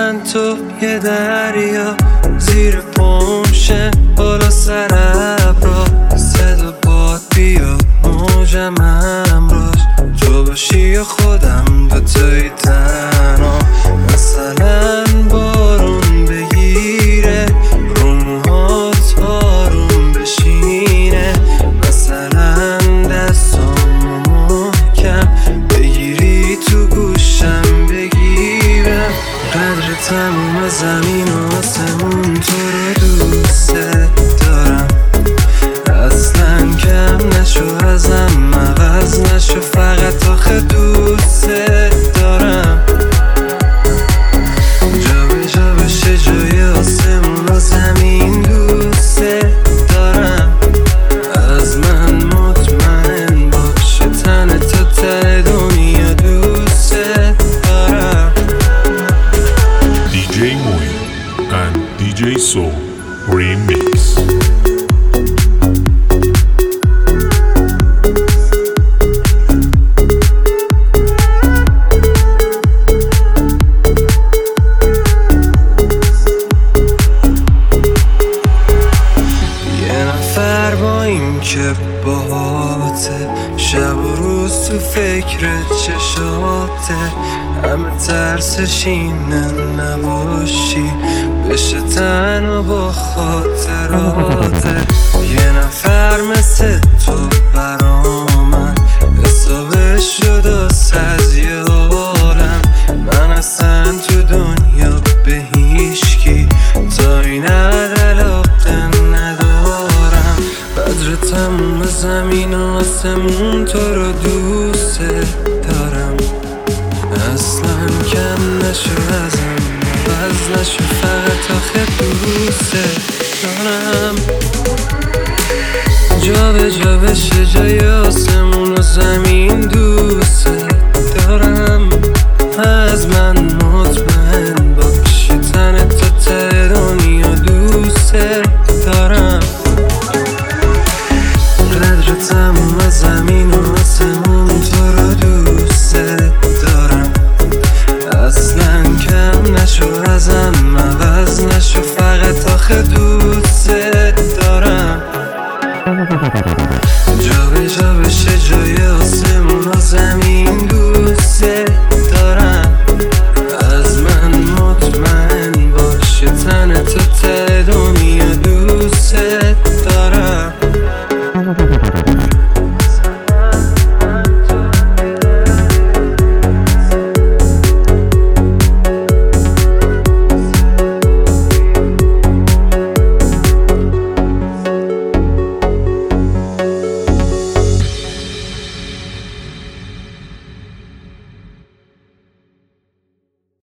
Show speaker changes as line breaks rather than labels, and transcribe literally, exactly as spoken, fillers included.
من تو یه دریا، زیر پمشه بالا سر ابرا، صدا باد بیاد موجم امراش، تو باشی یا خودم دوتایی تنها. مثلا بارون بگیره رو موهات آروم بشینه، مثلا دستامو محکم بگیری تو گوشم بگیرم. قدر تموم زمین و آسمون تو رو دوست دارم، اصلا کم نشو ازم عوض نشو، فقط آخه دوست دارم. جا به جا بشه جای آسمون و زمین دوست دارم، از من مطمئن باشه تن تا ته دنیا دوست دارم.
دی جی Moin and دی جی Soul Remix.
با این که باهاته، شب و روز تو فکر چشاته، همه ترسش اینه نباشی بشه تنها با خاطراته. یه نفر مثل تو برا من حسابش شد از یه عالم، من اصلا تو دنیا به هیچکی تا این علاقه ندارم. قدر تموم زمین و آسمون تو رو دوست دارم، اصلا کم نشو ازم عوض نشو، فقط آخه دوست دارم. جا به جا بشه جای آسمون